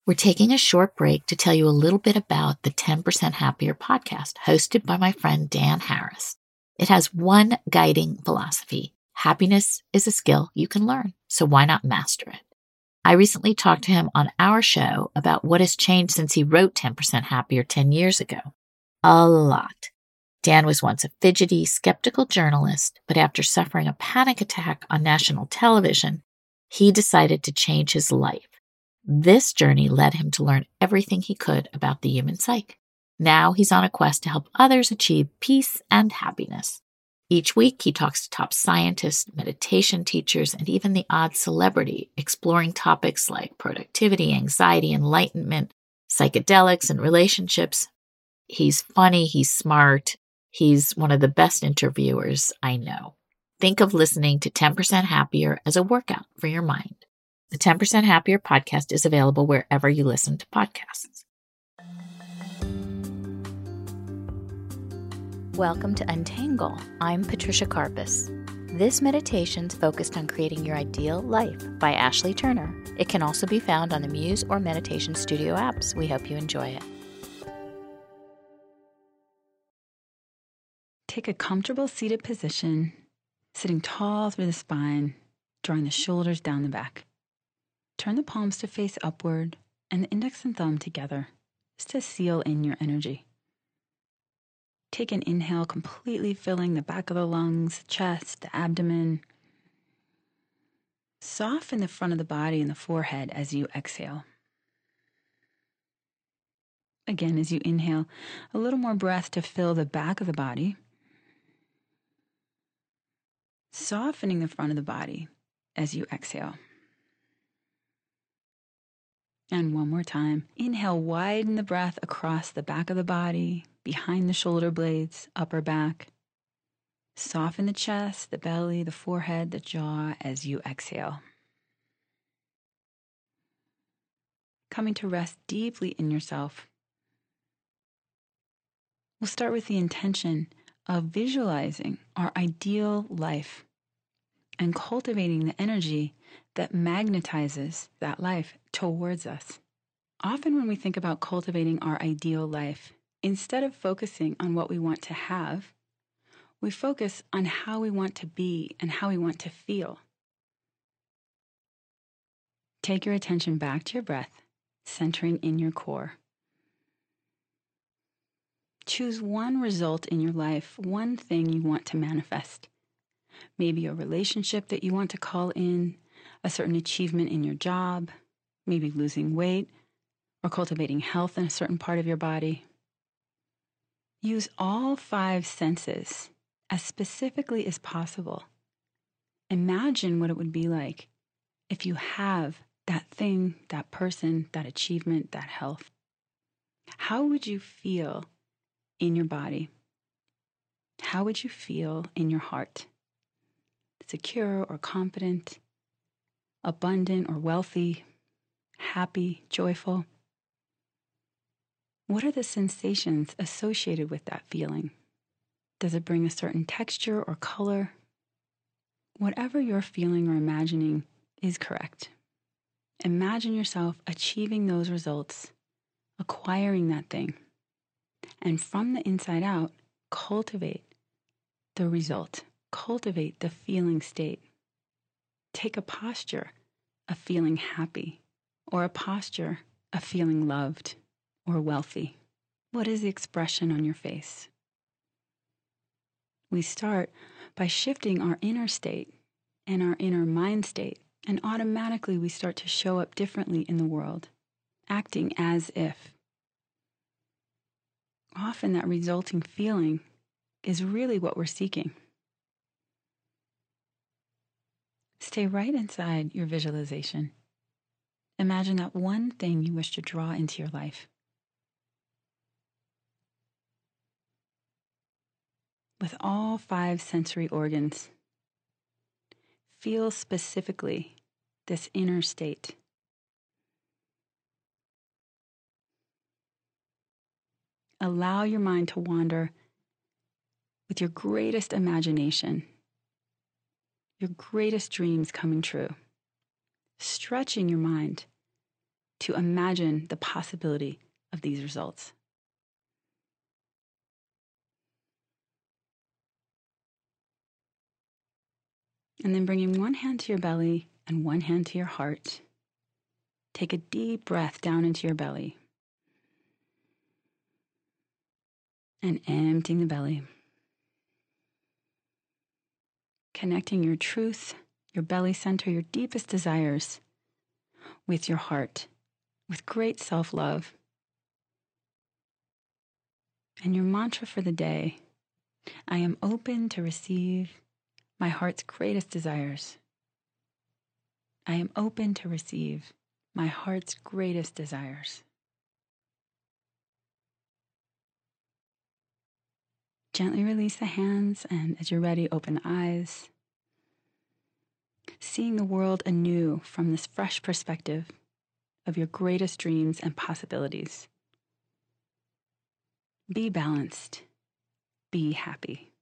We're taking a short break to tell you a little bit about the 10% Happier podcast hosted by my friend Dan Harris. It has one guiding philosophy: happiness is a skill you can learn, so why not master it? I recently talked to him on our show about what has changed since he wrote 10% Happier 10 years ago. A lot. Dan was once a fidgety, skeptical journalist, but after suffering a panic attack on national television, he decided to change his life. This journey led him to learn everything he could about the human psyche. Now he's on a quest to help others achieve peace and happiness. Each week, he talks to top scientists, meditation teachers, and even the odd celebrity, exploring topics like productivity, anxiety, enlightenment, psychedelics, and relationships. He's funny, he's smart, he's one of the best interviewers I know. Think of listening to 10% Happier as a workout for your mind. The 10% Happier podcast is available wherever you listen to podcasts. Welcome to Untangle. I'm Patricia Karpus. This meditation's focused on creating your ideal life by Ashley Turner. It can also be found on the Muse or Meditation Studio apps. We hope you enjoy it. Take a comfortable seated position, sitting tall through the spine, drawing the shoulders down the back. Turn the palms to face upward and the index and thumb together, just to seal in your energy. Take an inhale, completely filling the back of the lungs, chest, the abdomen. Soften the front of the body and the forehead as you exhale. Again, as you inhale, a little more breath to fill the back of the body. Softening the front of the body as you exhale. And one more time. Inhale, widen the breath across the back of the body, behind the shoulder blades, upper back. Soften the chest, the belly, the forehead, the jaw as you exhale. Coming to rest deeply in yourself. We'll start with the intention of visualizing our ideal life and cultivating the energy that magnetizes that life towards us. Often when we think about cultivating our ideal life, instead of focusing on what we want to have, we focus on how we want to be and how we want to feel. Take your attention back to your breath, centering in your core. Choose one result in your life, one thing you want to manifest. Maybe a relationship that you want to call in, a certain achievement in your job, maybe losing weight, or cultivating health in a certain part of your body. Use all 5 senses as specifically as possible. Imagine what it would be like if you have that thing, that person, that achievement, that health. How would you feel in your body? How would you feel in your heart? Secure or confident, abundant or wealthy, happy, joyful? What are the sensations associated with that feeling? Does it bring a certain texture or color? Whatever you're feeling or imagining is correct. Imagine yourself achieving those results, acquiring that thing, and from the inside out, cultivate the result. Cultivate the feeling state. Take a posture of feeling happy, or a posture of feeling loved or wealthy. What is the expression on your face? We start by shifting our inner state and our inner mind state, and automatically we start to show up differently in the world, acting as if. Often that resulting feeling is really what we're seeking. Stay right inside your visualization. Imagine that one thing you wish to draw into your life. With all 5 sensory organs, feel specifically this inner state. Allow your mind to wander with your greatest imagination, your greatest dreams coming true, stretching your mind to imagine the possibility of these results. And then bringing one hand to your belly and one hand to your heart, take a deep breath down into your belly and emptying the belly. Connecting your truth, your belly center, your deepest desires with your heart, with great self-love. And your mantra for the day, I am open to receive my heart's greatest desires. I am open to receive my heart's greatest desires. Gently release the hands, and as you're ready, open the eyes. Seeing the world anew from this fresh perspective of your greatest dreams and possibilities. Be balanced. Be happy.